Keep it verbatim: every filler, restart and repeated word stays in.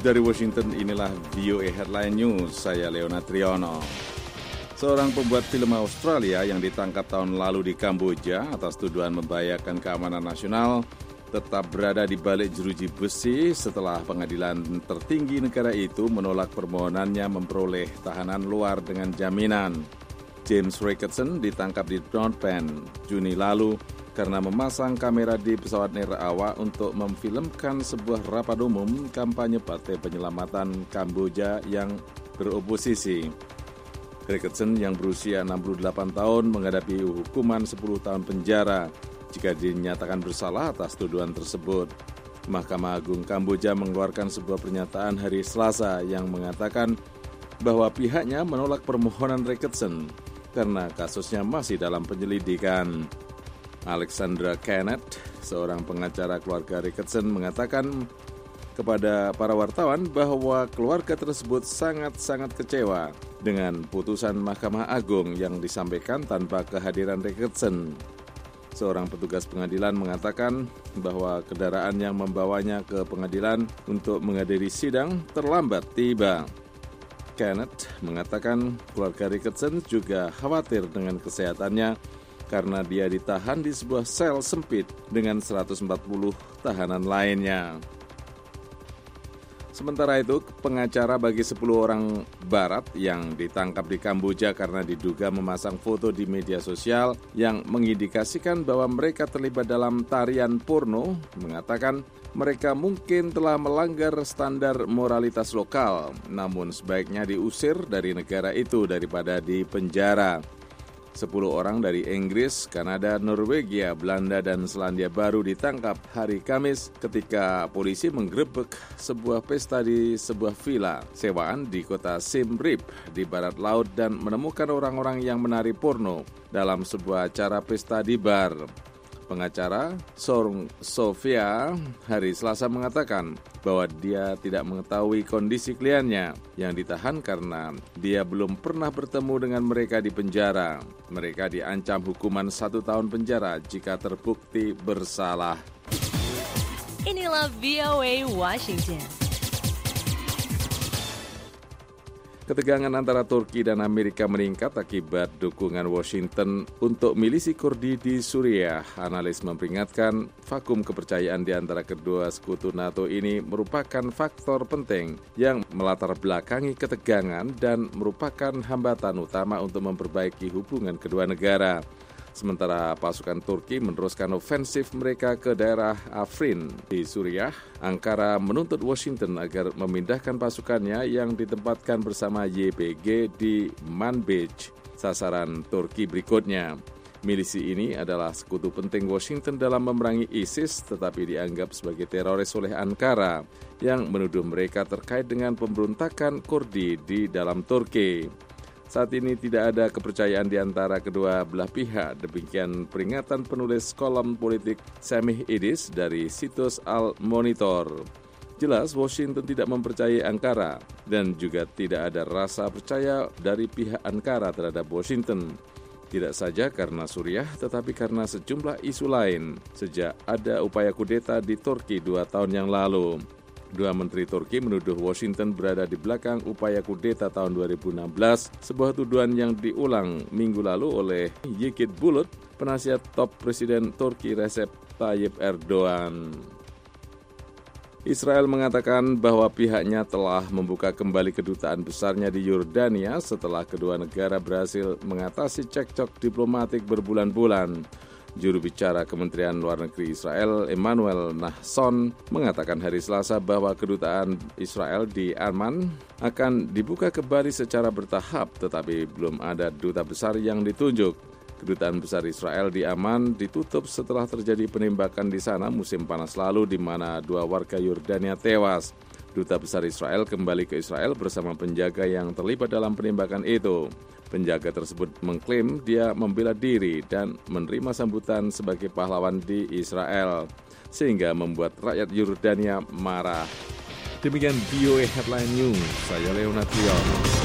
Dari Washington, inilah V O A Headline News, saya Leona Triono. Seorang pembuat film Australia yang ditangkap tahun lalu di Kamboja atas tuduhan membahayakan keamanan nasional tetap berada di balik jeruji besi setelah pengadilan tertinggi negara itu menolak permohonannya memperoleh tahanan luar dengan jaminan. James Ricketson ditangkap di Phnom Penh Juni lalu karena memasang kamera di pesawat nirawak untuk memfilmkan sebuah rapat umum kampanye Partai Penyelamatan Kamboja yang beroposisi. Ricketson yang berusia enam puluh delapan tahun menghadapi hukuman sepuluh tahun penjara jika dinyatakan bersalah atas tuduhan tersebut. Mahkamah Agung Kamboja mengeluarkan sebuah pernyataan hari Selasa yang mengatakan bahwa pihaknya menolak permohonan Ricketson karena kasusnya masih dalam penyelidikan. Alexandra Kenneth, seorang pengacara keluarga Ricketson, mengatakan kepada para wartawan bahwa keluarga tersebut sangat-sangat kecewa dengan putusan Mahkamah Agung yang disampaikan tanpa kehadiran Ricketson. Seorang petugas pengadilan mengatakan bahwa kendaraan yang membawanya ke pengadilan untuk menghadiri sidang terlambat tiba. Kenneth mengatakan keluarga Ricketson juga khawatir dengan kesehatannya karena dia ditahan di sebuah sel sempit dengan seratus empat puluh tahanan lainnya. Sementara itu, pengacara bagi sepuluh orang barat yang ditangkap di Kamboja karena diduga memasang foto di media sosial yang mengindikasikan bahwa mereka terlibat dalam tarian porno, mengatakan mereka mungkin telah melanggar standar moralitas lokal, namun sebaiknya diusir dari negara itu daripada di penjara. Sepuluh orang dari Inggris, Kanada, Norwegia, Belanda, dan Selandia Baru ditangkap hari Kamis ketika polisi menggerebek sebuah pesta di sebuah villa sewaan di kota Siem Reap di barat laut dan menemukan orang-orang yang menari porno dalam sebuah acara pesta di bar. Pengacara Sorung Sofia hari Selasa mengatakan bahwa dia tidak mengetahui kondisi kliennya yang ditahan karena dia belum pernah bertemu dengan mereka di penjara. Mereka diancam hukuman satu tahun penjara jika terbukti bersalah. Inilah V O A Washington. Ketegangan antara Turki dan Amerika meningkat akibat dukungan Washington untuk milisi Kurdi di Suriah. Analis memperingatkan vakum kepercayaan di antara kedua sekutu NATO ini merupakan faktor penting yang melatar belakangi ketegangan dan merupakan hambatan utama untuk memperbaiki hubungan kedua negara. Sementara pasukan Turki meneruskan ofensif mereka ke daerah Afrin di Suriah, Ankara menuntut Washington agar memindahkan pasukannya yang ditempatkan bersama Y P G di Manbij, sasaran Turki berikutnya. Milisi ini adalah sekutu penting Washington dalam memerangi ISIS, tetapi dianggap sebagai teroris oleh Ankara yang menuduh mereka terkait dengan pemberontakan Kurdi di dalam Turki. Saat ini tidak ada kepercayaan di antara kedua belah pihak, demikian peringatan penulis kolom politik Semih Idris dari situs Al Monitor. Jelas Washington tidak mempercayai Ankara dan juga tidak ada rasa percaya dari pihak Ankara terhadap Washington. Tidak saja karena Suriah, tetapi karena sejumlah isu lain sejak ada upaya kudeta di Turki dua tahun yang lalu. Dua menteri Turki menuduh Washington berada di belakang upaya kudeta tahun dua ribu enam belas, sebuah tuduhan yang diulang minggu lalu oleh Yildiz Bulut, penasihat top Presiden Turki Recep Tayyip Erdogan. Israel mengatakan bahwa pihaknya telah membuka kembali kedutaan besarnya di Yordania setelah kedua negara berhasil mengatasi cekcok diplomatik berbulan-bulan. Juru bicara Kementerian Luar Negeri Israel, Emmanuel Nahshon, mengatakan hari Selasa bahwa kedutaan Israel di Amman akan dibuka kembali secara bertahap, tetapi belum ada duta besar yang ditunjuk. Kedutaan besar Israel di Amman ditutup setelah terjadi penembakan di sana musim panas lalu di mana dua warga Yordania tewas. Duta besar Israel kembali ke Israel bersama penjaga yang terlibat dalam penembakan itu. Penjaga tersebut mengklaim dia membela diri dan menerima sambutan sebagai pahlawan di Israel, sehingga membuat rakyat Yordania marah. Demikian V O A Headline News, saya Leona Triono.